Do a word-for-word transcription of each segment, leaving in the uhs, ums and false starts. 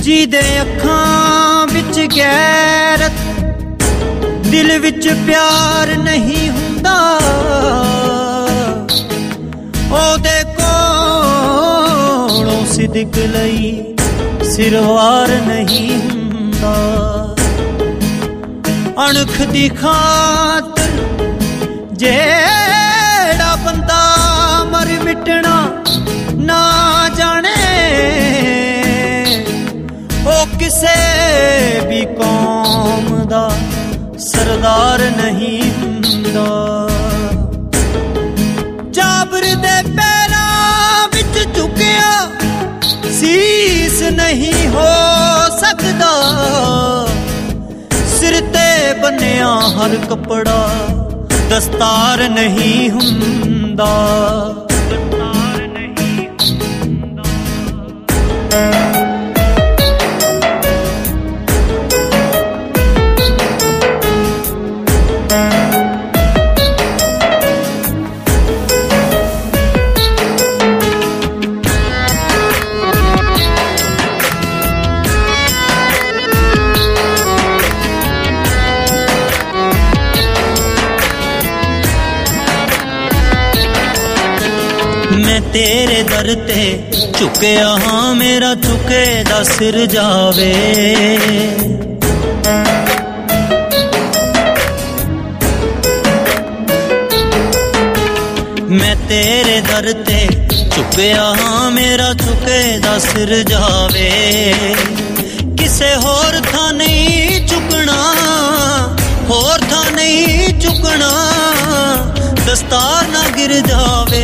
ਜਿਹਦੇ ਅੱਖਾਂ ਵਿੱਚ ਗੈਰਤ ਦਿਲ ਵਿੱਚ ਪਿਆਰ ਨਹੀਂ ਹੁੰਦਾ ਉਹਦੇ ਕੋਲੋਂ ਸਿਦਕ ਲਈ ਸਿਰਵਾਰ ਨਹੀਂ ਹੁੰਦਾ ਅਣਖ ਦੀ ਖਾਤਰ ਜਿਹੜਾ ਬੰਦਾ ਮਰ ਮਿਟਣਾ ਨਾ ਜਾਣੇ ਉਹ ਕਿਸੇ ਵੀ ਕੌਮ ਦਾ ਸਰਦਾਰ ਨਹੀਂ ਹੁੰਦਾ ਜਾਬਰ ਦੇ ਪੈਰਾਂ ਵਿੱਚ ਝੁਕਿਆ ਸੀਸ ਨਹੀਂ ਹੋ ਸਕਦਾ ਸਿਰ ਤੇ ਬੰਨਿਆ ਹਰ ਕੱਪੜਾ ਦਸਤਾਰ ਨਹੀਂ ਹੁੰਦਾ ਦਸਤਾਰ ਨਹੀਂ ਹੁੰਦਾ मैं तेरे दर ते झुकिया हाँ मेरा झुके दा सिर जावे मैं तेरे दर ते झुकिया हाँ मेरा झुके दा सिर जावे किसे होर था नहीं झुकना होर था नहीं झुकना दस्तार ना गिर जावे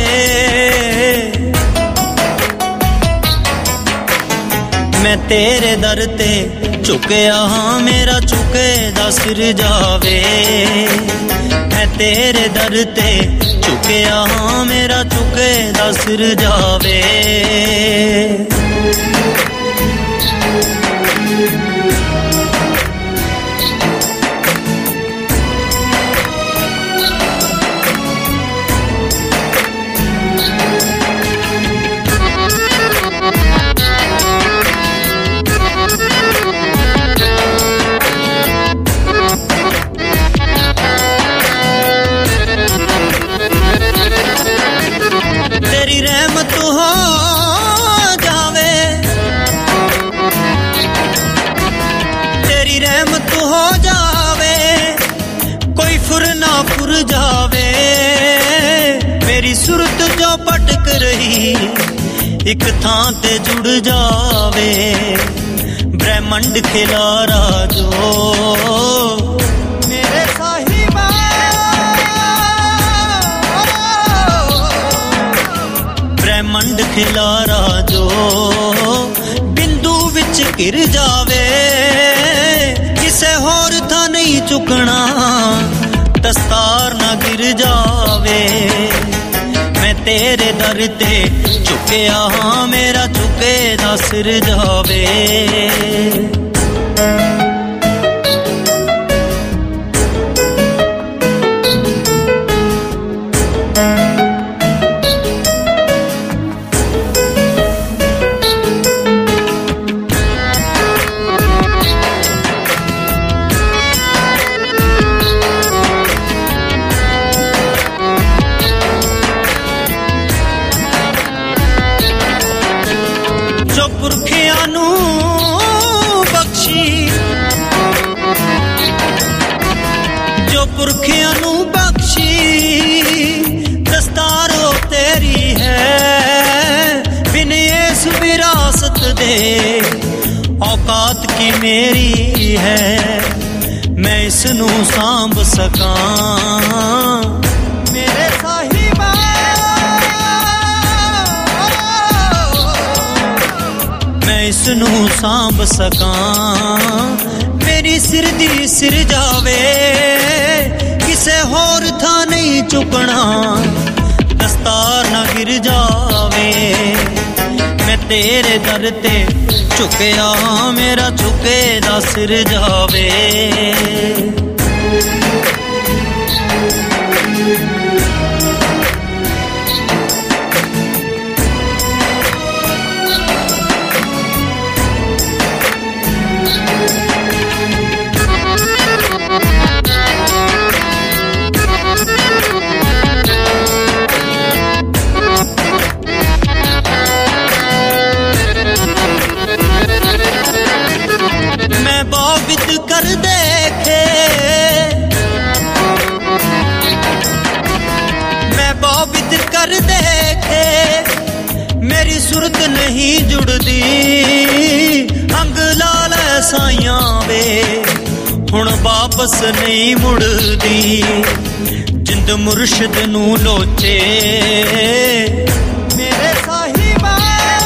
मैं तेरे दर ते झुकिया हाँ मेरा झुके दा सिर जावे मैं तेरे दर ते झुकिया हाँ मेरा झुके दा सिर जावे तेरी रहमत हो जावे तेरी रहमत हो जावे कोई फुर ना फुर जावे मेरी सुरत जो भटक रही एक थां ते जुड़ जावे ब्रह्मंड खिलारा जो मेरे साहिबा ब्रह्मंड खिलारा जो बिंदु विच गिर जावे किसे होर था नहीं चुकना दस्तार ना गिर जावे मैं तेरे दर ते झुकिया हाँ मेरा झुके दा सिर जावे जो पुरखियां नू बख्शी जो पुरखियां नू बख्शी दस्तारो तेरी है बिन इस विरासत दे औकात की मेरी है मैं इसनू सांभ सकां मेरे साहिबा मैं इसनू सांभ सकां मेरी सिर दी सिर जावे किसे होर था नहीं चुकना दस्तार ना गिर जावे मैं तेरे दर ते झुकिया मेरा झुके दा सिर जावे मेरी सुरत नहीं जुड़दी अंग लाल साइयां वे हुण वापस नहीं मुड़दी जिंद मुर्शिद नू लोचे मेरे साहिबा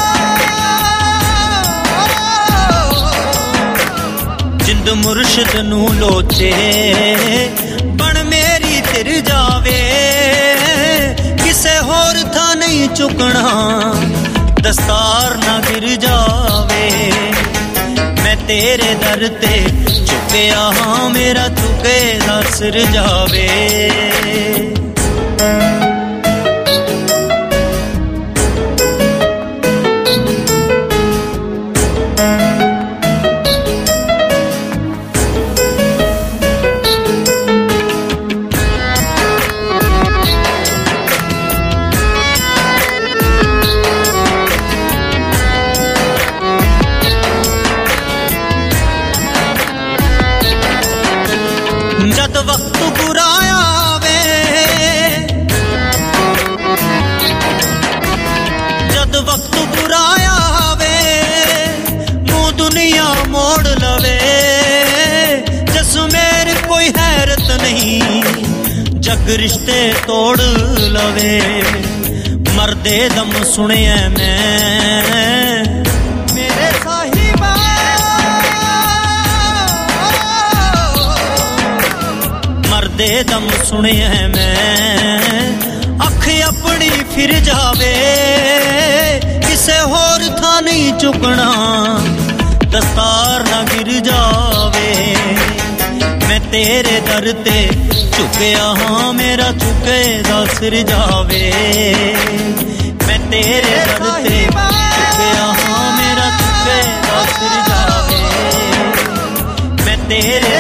जिंद मुर्शिद नू लोचे बन मेरी तिर जावे किसे होर था नहीं चुकना दस्तार ना गिर जावे मैं तेरे दर ते झुकिया हाँ मेरा झुके दा सिर जावे जद वक्त बुरा आवे जद वक्त बुरा आवे मुंह दुनिया मोड़ लवे जस मेरे कोई हैरत नहीं जग रिश्ते तोड़ लवे मरदे दम सुने मैं मेरे साहिबा मरदे दम सुने मैं अख अपनी फिर जावे किसे होर था नहीं चुकना दस्तार ना गिर जावे मैं तेरे दर ते झुकिया हाँ मेरा झुके दा सिर जावे मैं तेरे दर ते झुकिया हाँ मेरा झुके दा सिर जावे मैं तेरे